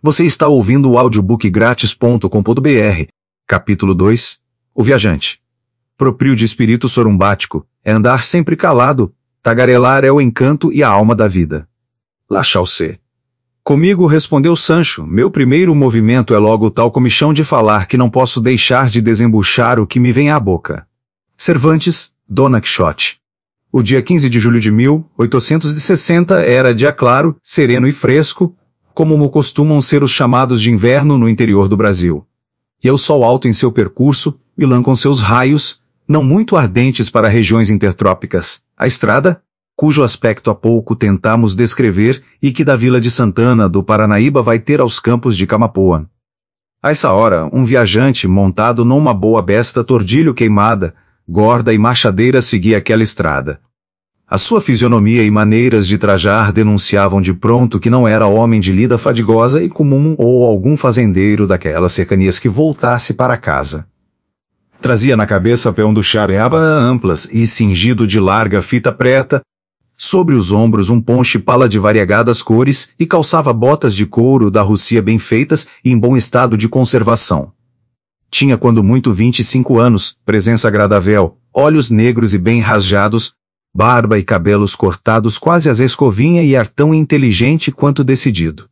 Você está ouvindo o audiobookgratis.com.br. Capítulo 2. O viajante. Proprio de espírito sorumbático, é andar sempre calado, tagarelar é o encanto e a alma da vida. Lachaussee. Comigo, respondeu Sancho, meu primeiro movimento é logo tal comichão de falar que não posso deixar de desembuchar o que me vem à boca. Cervantes, Dona Quixote. O dia 15 de julho de 1860 era dia claro, sereno e fresco, como costumam ser os chamados de inverno no interior do Brasil. E o sol alto em seu percurso, Milã com seus raios, não muito ardentes para regiões intertrópicas, a estrada, cujo aspecto há pouco tentamos descrever e que da vila de Santana do Paranaíba vai ter aos campos de Camapoã. A essa hora, um viajante montado numa boa besta tordilho queimada, gorda e machadeira seguia aquela estrada. A sua fisionomia e maneiras de trajar denunciavam de pronto que não era homem de lida fadigosa e comum ou algum fazendeiro daquelas cercanias que voltasse para casa. Trazia na cabeça pão do chareaba amplas e cingido de larga fita preta, sobre os ombros um ponche pala de variegadas cores e calçava botas de couro da Rússia bem feitas e em bom estado de conservação. Tinha quando muito 25 anos, presença agradável, olhos negros e bem rasgados, barba e cabelos cortados quase às escovinha e ar tão inteligente quanto decidido.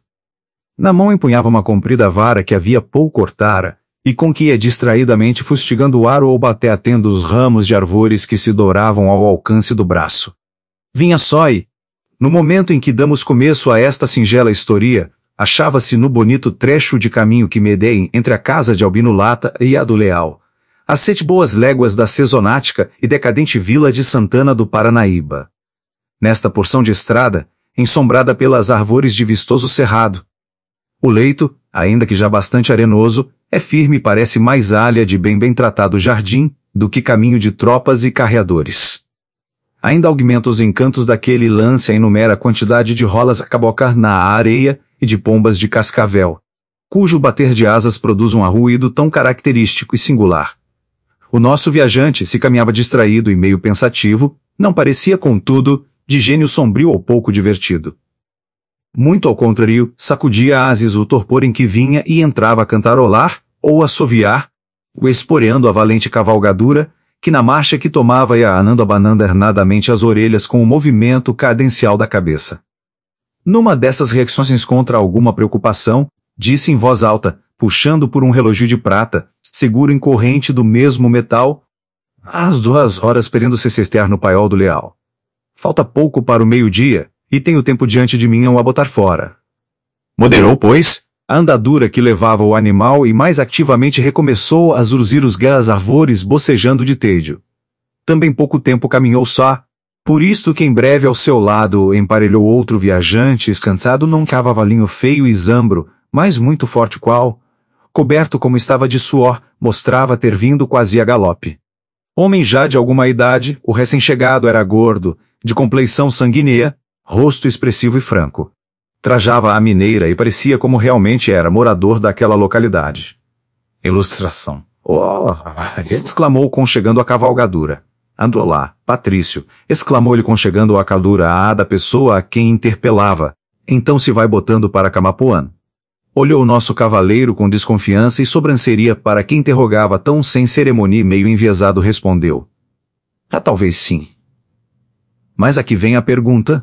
Na mão empunhava uma comprida vara que havia pouco cortara, e com que ia distraidamente fustigando o ar ou bateatendo os ramos de arvores que se douravam ao alcance do braço. Vinha só e, no momento em que damos começo a esta singela historia, achava-se no bonito trecho de caminho que medeiem entre a casa de Albino Lata e a do Leal, a 7 boas léguas da sesonática e decadente vila de Santana do Paranaíba. Nesta porção de estrada, ensombrada pelas árvores de vistoso cerrado. O leito, ainda que já bastante arenoso, é firme e parece mais alha de bem tratado jardim, do que caminho de tropas e carreadores. Ainda augmenta os encantos daquele lance a inumera quantidade de rolas a cabocar na areia e de pombas de cascavel, cujo bater de asas produz um arruído tão característico e singular. O nosso viajante, se caminhava distraído e meio pensativo, não parecia, contudo, de gênio sombrio ou pouco divertido. Muito ao contrário, sacudia às o torpor em que vinha e entrava a cantarolar, ou a assoviar, esporeando a valente cavalgadura, que na marcha que tomava ia abanando hernadamente as orelhas com o movimento cadencial da cabeça. Numa dessas reações contra alguma preocupação, disse em voz alta, puxando por um relógio de prata, seguro em corrente do mesmo metal, às 2 horas perendo se cestear no paiol do Leal. Falta pouco para o meio-dia, e tenho tempo diante de mim a botar fora. Moderou, pois, a andadura que levava o animal e mais ativamente recomeçou a zurzir os gás arvores bocejando de tédio. Também pouco tempo caminhou só, por isto que em breve ao seu lado emparelhou outro viajante escansado num cavalinho feio e zambro, mas muito forte qual, coberto como estava de suor, mostrava ter vindo quase a galope. Homem já de alguma idade, o recém-chegado era gordo, de compleição sanguínea, rosto expressivo e franco. Trajava a mineira e parecia como realmente era morador daquela localidade. Ilustração. Oh! Exclamou conchegando a cavalgadura. Andou lá, Patrício, exclamou-lhe conchegando a caldura da pessoa a quem interpelava. Então se vai botando para Camapoã. Olhou o nosso cavaleiro com desconfiança e sobranceria para quem interrogava tão sem cerimônia e meio enviesado respondeu. Talvez sim. Mas aqui vem a pergunta.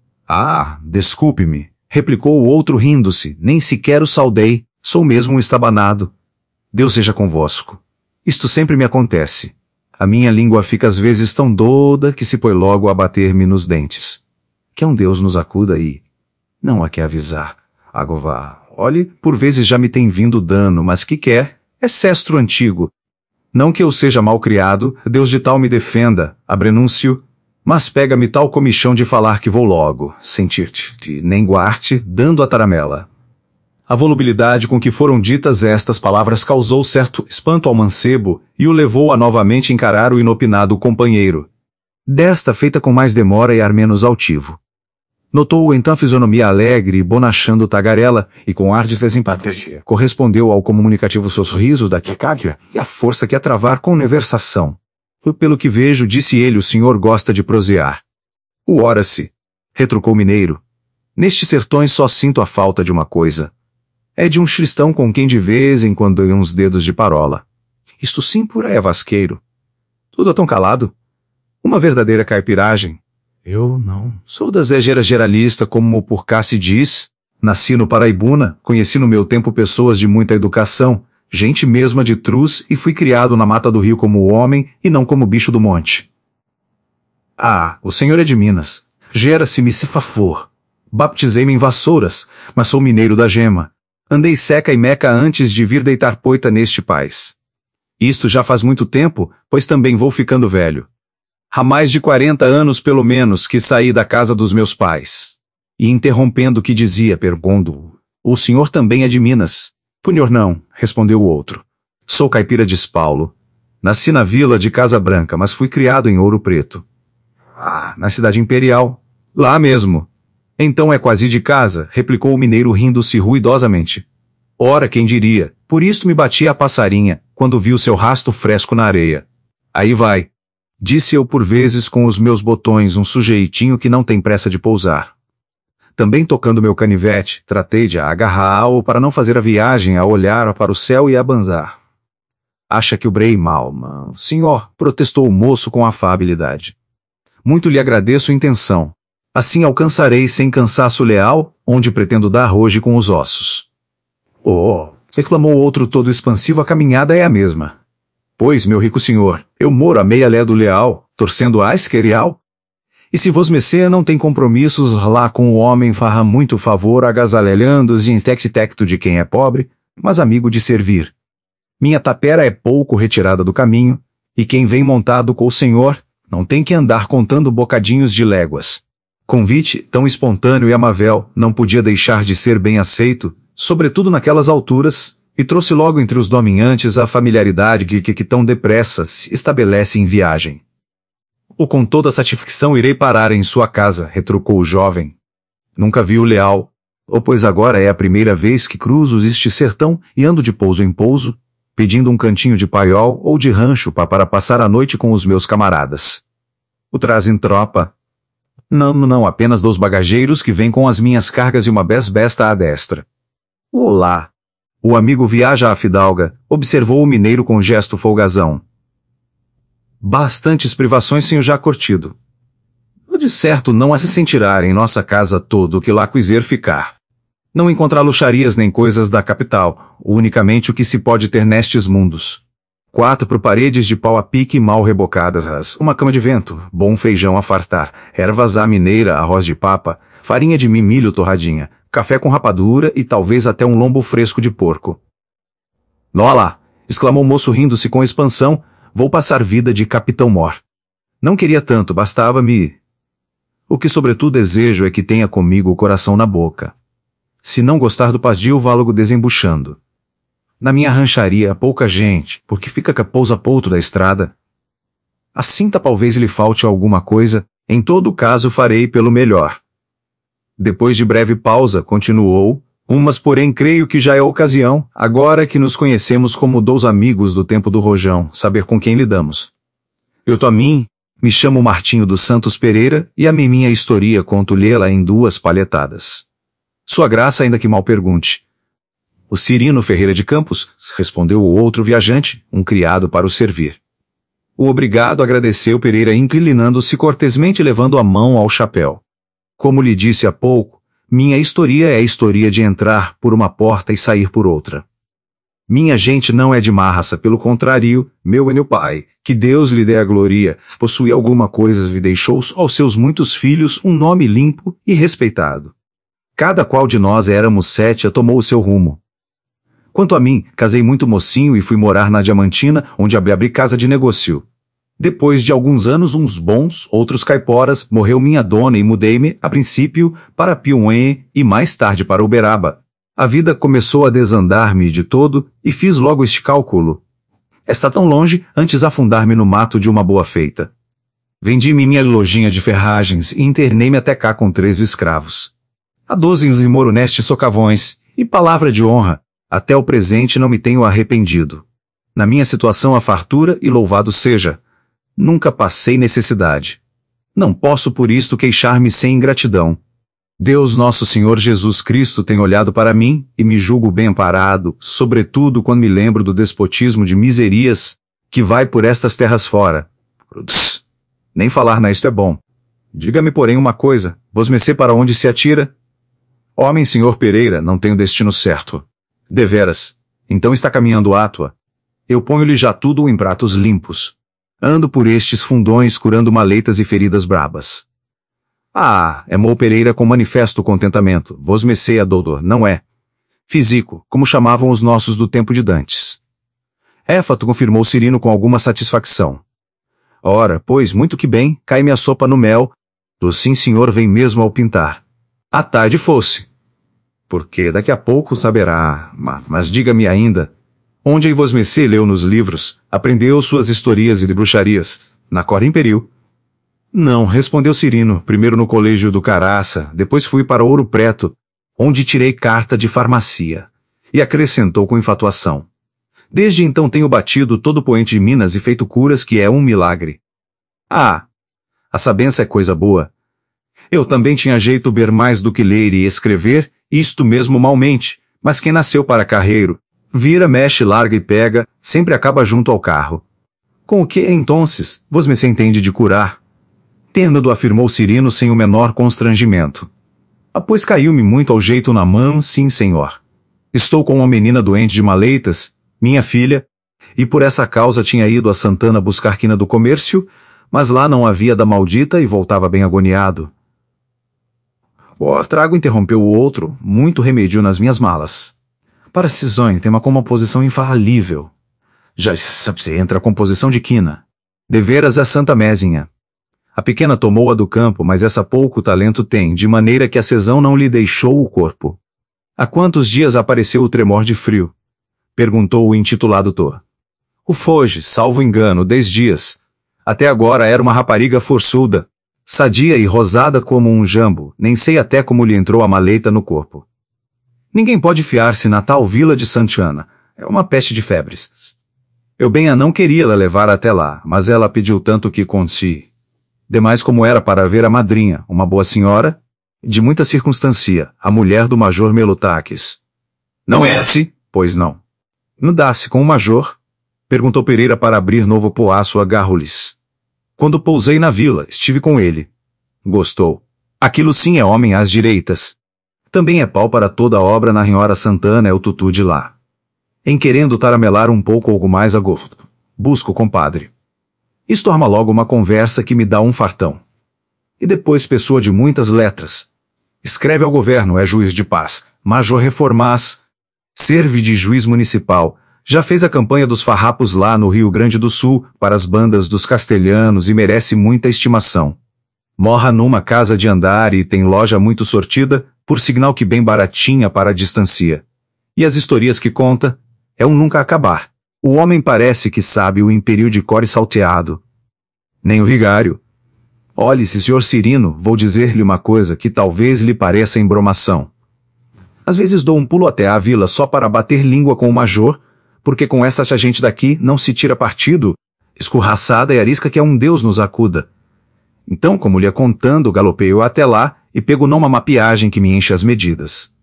Desculpe-me, replicou o outro rindo-se, nem sequer o saudei, sou mesmo um estabanado. Deus seja convosco. Isto sempre me acontece. A minha língua fica às vezes tão doda que se põe logo a bater-me nos dentes. Que um Deus nos acuda e... Não há que avisar. Agová. Olhe, por vezes já me tem vindo dano, mas que quer? É sestro antigo. Não que eu seja mal criado, Deus de tal me defenda, abrenúncio, mas pega-me tal comichão de falar que vou logo, sentir-te, de nenguar-te, dando a taramela. A volubilidade com que foram ditas estas palavras causou certo espanto ao mancebo e o levou a novamente encarar o inopinado companheiro. Desta feita com mais demora e ar menos altivo. Notou-o então a fisionomia alegre e bonachando tagarela, e com ar de desimpatia, correspondeu ao comunicativo sorriso da Quicádia e a força que a travar com conversação. Pelo que vejo, disse ele, o senhor gosta de prosear. Ora-se, retrucou o mineiro. Nestes sertões só sinto a falta de uma coisa. É de um cristão com quem de vez em quando dei uns dedos de parola. Isto sim pura é vasqueiro. Tudo tão calado. Uma verdadeira caipiragem. Eu não sou das égera geralista, como por cá se diz. Nasci no Paraibuna, conheci no meu tempo pessoas de muita educação, gente mesma de truz, e fui criado na mata do rio como homem e não como bicho do monte. Ah, o senhor é de Minas. Gera-se-me se favor. Baptizei-me em Vassouras, mas sou mineiro da gema. Andei seca e meca antes de vir deitar poita neste país. Isto já faz muito tempo, pois também vou ficando velho. Há mais de 40 anos pelo menos que saí da casa dos meus pais. E interrompendo o que dizia, pergunto: o senhor também é de Minas? Punhor não, respondeu o outro. Sou caipira de Paulo. Nasci na vila de Casa Branca, mas fui criado em Ouro Preto. Ah, na cidade imperial. Lá mesmo. Então é quase de casa, replicou o mineiro rindo-se ruidosamente. Ora, quem diria, por isto me bati a passarinha, quando vi o seu rasto fresco na areia. Aí vai. Disse eu por vezes com os meus botões, um sujeitinho que não tem pressa de pousar. Também tocando meu canivete, tratei de agarrá-lo para não fazer a viagem a olhar para o céu e a banzar. Acha que o brei mal, senhor, protestou o moço com afabilidade. Muito lhe agradeço a intenção. Assim alcançarei sem cansaço leal, onde pretendo dar hoje com os ossos. Oh, exclamou o outro todo expansivo, a caminhada é a mesma. Pois, meu rico senhor, eu moro a meia lé do leal, torcendo a esquerial. E se vos mecê não tem compromissos lá com o homem, farra muito favor agasalhando-se em tecto de quem é pobre, mas amigo de servir. Minha tapera é pouco retirada do caminho, e quem vem montado com o senhor, não tem que andar contando bocadinhos de léguas. Convite, tão espontâneo e amável, não podia deixar de ser bem aceito, sobretudo naquelas alturas, e trouxe logo entre os dominantes a familiaridade que tão depressa se estabelece em viagem. O com toda satisfação irei parar em sua casa, retrucou o jovem. Nunca vi o leal, ou pois agora é a primeira vez que cruzo este sertão e ando de pouso em pouso, pedindo um cantinho de paiol ou de rancho para passar a noite com os meus camaradas. O trazem tropa? Não, apenas 2 bagageiros que vêm com as minhas cargas e uma besta à destra. Olá! O amigo viaja à fidalga, observou o mineiro com gesto folgazão. Bastantes privações tenho já curtido. De certo não a se sentirá em nossa casa todo o que lá quiser ficar. Não encontrar luxarias nem coisas da capital, unicamente o que se pode ter nestes mundos. 4 paredes de pau a pique mal rebocadas, uma cama de vento, bom feijão a fartar, ervas à mineira, arroz de papa, farinha de milho torradinha, café com rapadura e talvez até um lombo fresco de porco. Nó lá! Exclamou o moço rindo-se com expansão, vou passar vida de capitão mor. Não queria tanto, bastava-me. O que sobretudo desejo é que tenha comigo o coração na boca. Se não gostar do pasdio, vá logo desembuchando. Na minha rancharia há pouca gente, porque fica capousa pouto da estrada. Assim talvez lhe falte alguma coisa, em todo caso farei pelo melhor. Depois de breve pausa, continuou, mas porém creio que já é ocasião, agora que nos conhecemos como 2 amigos do tempo do rojão, saber com quem lidamos. Eu tô a mim, me chamo Martinho dos Santos Pereira, e a minha historia conto-lhe-la em 2 palhetadas. Sua graça ainda que mal pergunte. O Cirino Ferreira de Campos, respondeu o outro viajante, um criado para o servir. O obrigado agradeceu Pereira inclinando-se cortesmente e levando a mão ao chapéu. Como lhe disse há pouco, minha historia é a historia de entrar por uma porta e sair por outra. Minha gente não é de má raça, pelo contrário, meu pai, que Deus lhe dê a glória, possui alguma coisa e deixou aos seus muitos filhos um nome limpo e respeitado. Cada qual de nós éramos 7 tomou o seu rumo. Quanto a mim, casei muito mocinho e fui morar na Diamantina, onde abri casa de negócio. Depois de alguns anos uns bons, outros caiporas, morreu minha dona e mudei-me, a princípio, para Piauí e mais tarde para Uberaba. A vida começou a desandar-me de todo, e fiz logo este cálculo. Está tão longe, antes afundar-me no mato de uma boa feita. Vendi-me minha lojinha de ferragens e internei-me até cá com 3 escravos. Há 12 anos moro nestes socavões, e palavra de honra, até o presente não me tenho arrependido. Na minha situação a fartura e louvado seja. Nunca passei necessidade. Não posso por isto queixar-me sem ingratidão. Deus nosso Senhor Jesus Cristo tem olhado para mim, e me julgo bem amparado, sobretudo quando me lembro do despotismo de Miserias, que vai por estas terras fora. Nem falar nisto é bom. Diga-me, porém, uma coisa, vosmecê para onde se atira? Homem, senhor Pereira, não tenho destino certo. Deveras. Então está caminhando átua. Eu ponho-lhe já tudo em pratos limpos. Ando por estes fundões curando maleitas e feridas brabas. Ah, Mou Pereira com manifesto contentamento. Vosmecê, doutor, não é? Físico, como chamavam os nossos do tempo de Dantes. Éfato, confirmou Cirino com alguma satisfação. Ora, pois, muito que bem, cai-me a sopa no mel. Do sim senhor vem mesmo ao pintar. À tarde fosse. Porque daqui a pouco saberá, mas diga-me ainda, onde aí vosmecê leu nos livros, aprendeu suas historias e de bruxarias, na cor imperial? Não, respondeu Cirino, primeiro no colégio do Caraça, depois fui para Ouro Preto, onde tirei carta de farmácia. E acrescentou com infatuação. Desde então tenho batido todo o poente de Minas e feito curas que é um milagre. Ah, a sabença é coisa boa. Eu também tinha jeito ber mais do que ler e escrever, isto mesmo malmente, mas quem nasceu para carreiro, vira, mexe, larga e pega, sempre acaba junto ao carro. Com o que, entonces, vosmecê entende de curar? Tênado, afirmou Cirino sem o menor constrangimento. Ah, pois caiu-me muito ao jeito na mão, sim, senhor. Estou com uma menina doente de maleitas, minha filha, e por essa causa tinha ido a Santana buscar quina do comércio, mas lá não havia da maldita e voltava bem agoniado. O trago interrompeu o outro, muito remédio nas minhas malas. Para Cisone tem uma composição infalível. Já sabe-se, entra a composição de quina. Deveras é Santa Mézinha. A pequena tomou-a do campo, mas essa pouco talento tem, de maneira que a cesão não lhe deixou o corpo. Há quantos dias apareceu o tremor de frio? Perguntou o intitulado Tô. O foge, salvo engano, 10 dias. Até agora era uma rapariga forçuda, sadia e rosada como um jambo, nem sei até como lhe entrou a maleita no corpo. Ninguém pode fiar-se na tal vila de Santiana, é uma peste de febres. Eu bem a não queria la levar até lá, mas ela pediu tanto que consi. Demais como era para ver a madrinha, uma boa senhora, de muita circunstância, a mulher do major Melutaques. Não é assim? Pois não. Não dá-se com o major? Perguntou Pereira para abrir novo poaço a Garrulis. Quando pousei na vila, estive com ele. Gostou. Aquilo sim é homem às direitas. Também é pau para toda a obra na Renhora Santana é o tutu de lá. Em querendo taramelar um pouco algo mais a gosto. Busco, compadre. Isto arma logo uma conversa que me dá um fartão. E depois pessoa de muitas letras. Escreve ao governo, é juiz de paz, major reformás, serve de juiz municipal, já fez a campanha dos farrapos lá no Rio Grande do Sul, para as bandas dos castelhanos e merece muita estimação. Morra numa casa de andar e tem loja muito sortida, por signal que bem baratinha para a distancia. E as historias que conta, é um nunca acabar. O homem parece que sabe o império de cor e salteado. Nem o vigário. Olhe-se, senhor Cirino, vou dizer-lhe uma coisa que talvez lhe pareça embromação. Às vezes dou um pulo até à vila só para bater língua com o major, porque com esta gente daqui não se tira partido, escorraçada e arisca que é um Deus nos acuda. Então, como lhe contando, galopeio até lá e pego numa mapiagem que me enche as medidas.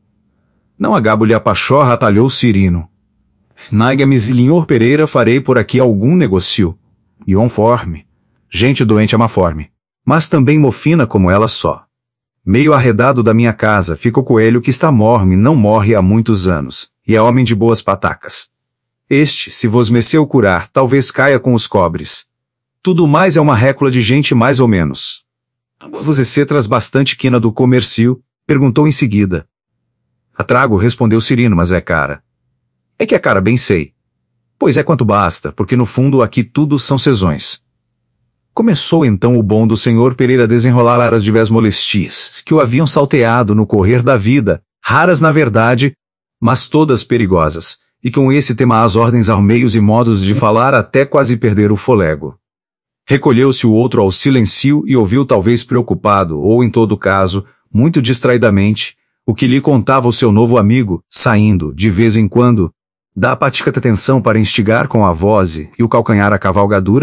Não agabo-lhe a pachorra, atalhou Cirino. Naiga-me, Zilinhor Pereira, farei por aqui algum negocio. Ionforme. Gente doente é maforme. Mas também mofina como ela só. Meio arredado da minha casa fica o coelho que está morme não morre há muitos anos, e é homem de boas patacas. Este, se vosmeceu curar, talvez caia com os cobres. Tudo mais é uma récula de gente mais ou menos. Você traz bastante quina do comércio? Perguntou em seguida. A trago, respondeu Cirino, mas é cara. É que é cara, bem sei. Pois é quanto basta, porque no fundo aqui tudo são sezões. Começou então o bom do senhor Pereira a desenrolar as diversas molestias que o haviam salteado no correr da vida, raras na verdade, mas todas perigosas, e com esse tema as ordens aos meios e modos de falar até quase perder o fôlego. Recolheu-se o outro ao silêncio e ouviu talvez preocupado, ou em todo caso, muito distraidamente, o que lhe contava o seu novo amigo, saindo, de vez em quando, da apática atenção para instigar com a voz e o calcanhar a cavalgadura,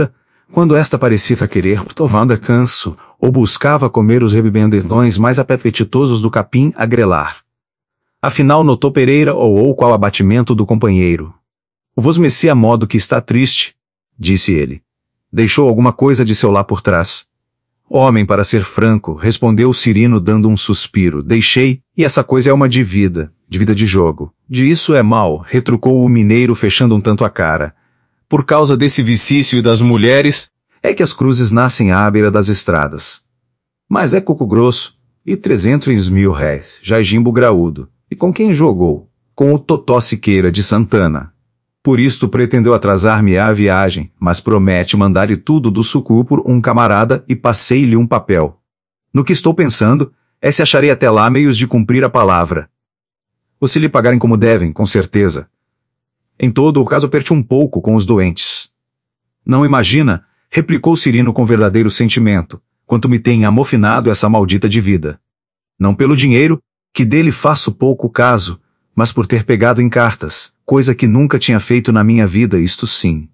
quando esta parecia querer tomar canso, ou buscava comer os rebendedões mais apetitosos do capim a grelar. Afinal notou Pereira ou qual abatimento do companheiro. Vos meci a modo que está triste, disse ele. Deixou alguma coisa de seu lá por trás. Homem, para ser franco, respondeu o Cirino dando um suspiro. Deixei, e essa coisa é uma de vida de jogo. De isso é mal, retrucou o mineiro fechando um tanto a cara. Por causa desse vicício das mulheres, é que as cruzes nascem à beira das estradas. Mas é coco grosso, e 300.000 réis, já é jimbo graúdo. E com quem jogou? Com o Totó Siqueira de Santana. Por isto pretendeu atrasar-me à viagem, mas promete mandar-lhe tudo do sucu por um camarada e passei-lhe um papel. No que estou pensando, é se acharei até lá meios de cumprir a palavra. Ou se lhe pagarem como devem, com certeza. Em todo o caso aperte um pouco com os doentes. Não imagina, replicou Cirino com verdadeiro sentimento, quanto me tem amofinado essa maldita de vida. Não pelo dinheiro, que dele faço pouco caso, mas por ter pegado em cartas, coisa que nunca tinha feito na minha vida, isto sim.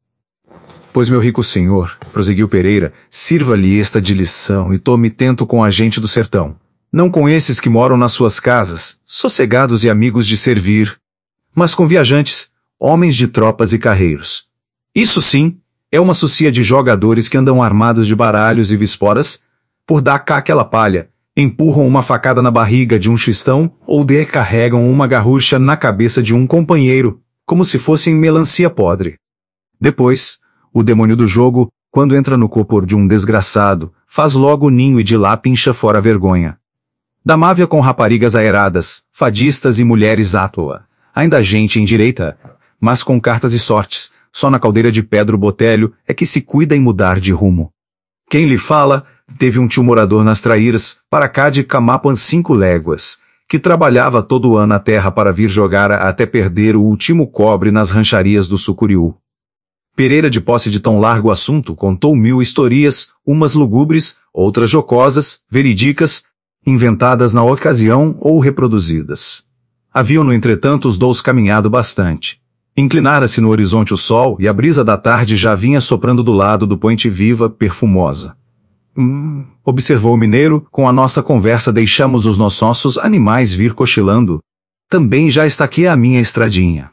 Pois meu rico senhor, prosseguiu Pereira, sirva-lhe esta de lição e tome tento com a gente do sertão. Não com esses que moram nas suas casas, sossegados e amigos de servir, mas com viajantes, homens de tropas e carreiros. Isso sim, é uma socia de jogadores que andam armados de baralhos e visporas, por dar cá aquela palha, empurram uma facada na barriga de um xistão ou descarregam uma garrucha na cabeça de um companheiro, como se fossem melancia podre. Depois, o demônio do jogo, quando entra no corpo de um desgraçado, faz logo o ninho e de lá pincha fora a vergonha. Da mávia com raparigas aeradas, fadistas e mulheres à toa. Ainda gente indireita, mas com cartas e sortes, só na caldeira de Pedro Botelho é que se cuida em mudar de rumo. Quem lhe fala, teve um tio morador nas Traíras, para cá de Camapan 5 léguas, que trabalhava todo ano a terra para vir jogar até perder o último cobre nas rancharias do Sucuriú. Pereira, de posse de tão largo assunto, contou 1000 historias, umas lugubres, outras jocosas, veridicas, inventadas na ocasião ou reproduzidas. Haviam, no entretanto, os dous caminhado bastante. Inclinara-se no horizonte o sol e a brisa da tarde já vinha soprando do lado do poente viva, perfumosa. Observou o mineiro, com a nossa conversa deixamos os nossos animais vir cochilando. Também já está aqui a minha estradinha.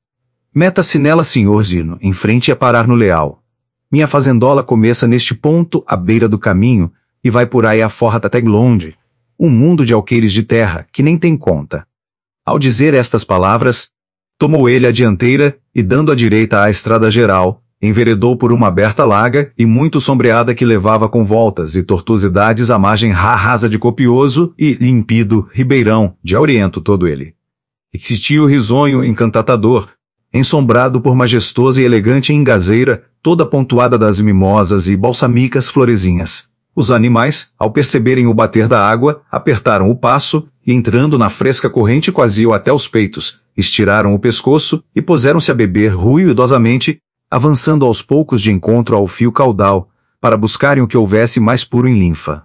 Meta-se nela, senhor Zino, em frente a parar no Leal. Minha fazendola começa neste ponto, à beira do caminho, e vai por aí aforra até longe. Um mundo de alqueires de terra, que nem tem conta. Ao dizer estas palavras, tomou ele a dianteira, e dando à direita à estrada geral, enveredou por uma aberta laga e muito sombreada que levava com voltas e tortuosidades a margem rasa de copioso e límpido ribeirão, de auriento todo ele. Existia o risonho encantador, ensombrado por majestosa e elegante engazeira, toda pontuada das mimosas e balsamicas florezinhas. Os animais, ao perceberem o bater da água, apertaram o passo, e entrando na fresca corrente quase até os peitos, estiraram o pescoço e puseram-se a beber ruidosamente, avançando aos poucos de encontro ao fio caudal, para buscarem o que houvesse mais puro em linfa.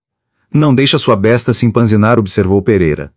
Não deixa sua besta se empanzinar, observou Pereira.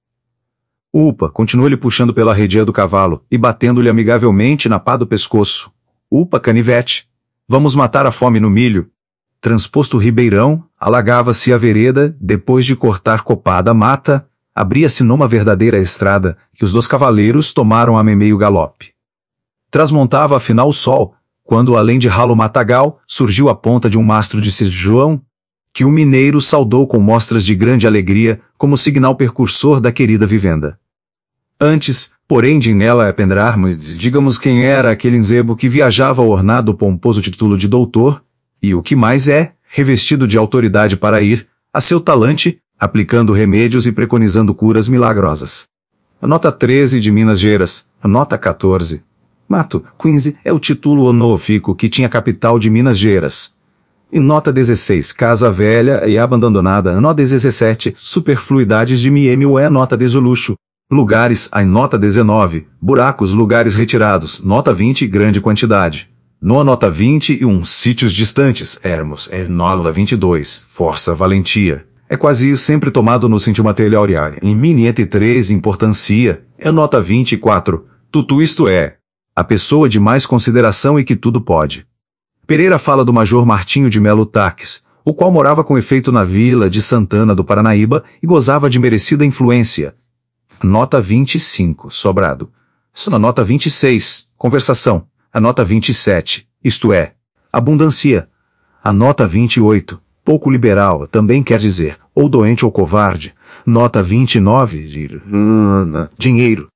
Upa, continuou-lhe puxando pela rédea do cavalo, e batendo-lhe amigavelmente na pá do pescoço. Upa, canivete. Vamos matar a fome no milho. Transposto o ribeirão, alagava-se a vereda, depois de cortar copada mata, abria-se numa verdadeira estrada, que os 2 cavaleiros tomaram a meio galope. Trasmontava afinal o sol, quando além de ralo matagal, surgiu a ponta de um mastro de Cis João, que o mineiro saudou com mostras de grande alegria, como signal percursor da querida vivenda. Antes, porém de nela apendrarmos, digamos quem era aquele enzebo que viajava ornado pomposo título de doutor, e o que mais é, revestido de autoridade para ir, a seu talante, aplicando remédios e preconizando curas milagrosas. A nota 13 de Minas Gerais, a nota 14. Mato, 15 é o título honorífico que tinha a capital de Minas Gerais. E nota 16, Casa Velha e Abandonada, nota 17, Superfluidades de Miemio é nota 18, luxo. Lugares, a nota 19, buracos, lugares retirados, nota 20, grande quantidade. No nota 21, sítios distantes, Hermos, é nota 22, força, valentia. É quase sempre tomado no sentido material. Em miniete 3, importância, é nota 24, tudo isto é, a pessoa de mais consideração e que tudo pode. Pereira fala do Major Martinho de Melo Taques, o qual morava com efeito na vila de Santana do Paranaíba e gozava de merecida influência. Nota 25, sobrado. Isso na nota 26, conversação. A nota 27, isto é, abundância. A nota 28, pouco liberal, também quer dizer, ou doente ou covarde. Nota 29, dinheiro.